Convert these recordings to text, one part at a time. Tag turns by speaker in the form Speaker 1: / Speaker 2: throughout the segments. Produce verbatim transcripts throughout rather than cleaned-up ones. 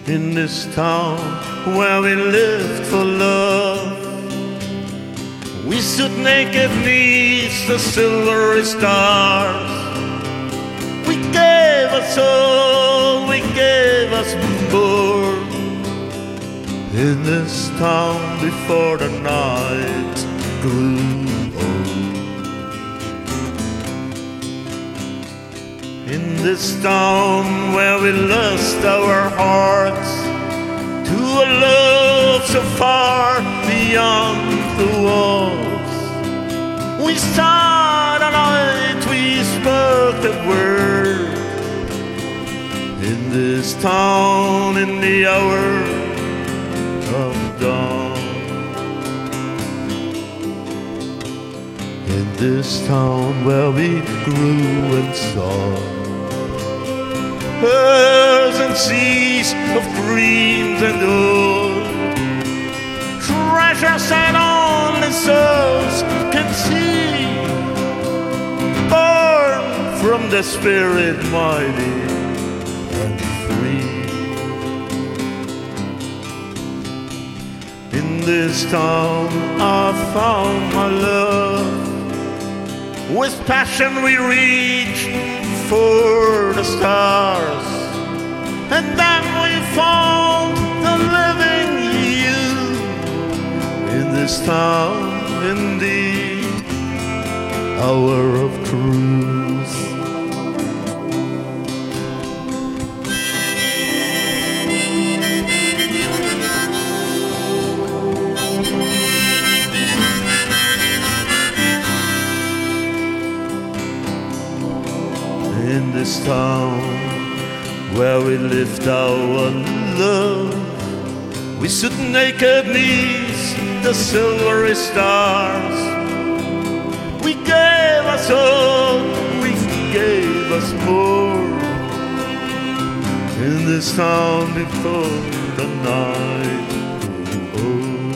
Speaker 1: in this town where we lived for love. We stood naked neath the silvery stars. We gave us all, we gave us more, in this town before the night grew old. In this town where we lost our hearts to a love so far beyond the walls. We saw the light, we spoke the word, in this town in the hour of dawn. In this town where we grew and saw earths and seas of dreams and old, treasures that only souls can see, born from the Spirit mighty and free. In this town I found my love. With passion we reached for the stars, and then we found the living you in this town, in the hour of truth. In this town where we lived our love, we stood naked neath the silvery stars. We gave us all, we gave us more, in this town before the night grew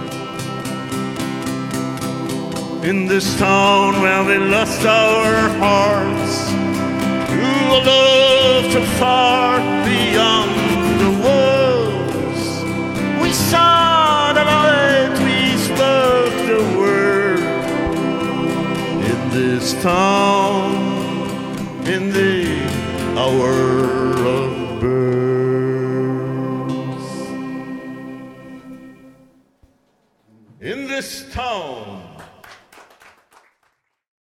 Speaker 1: old. In this town where we lost our hearts to a love so far beyond the walls. We saw the light, we spoke the word, in this town, in the hour of birth. In this town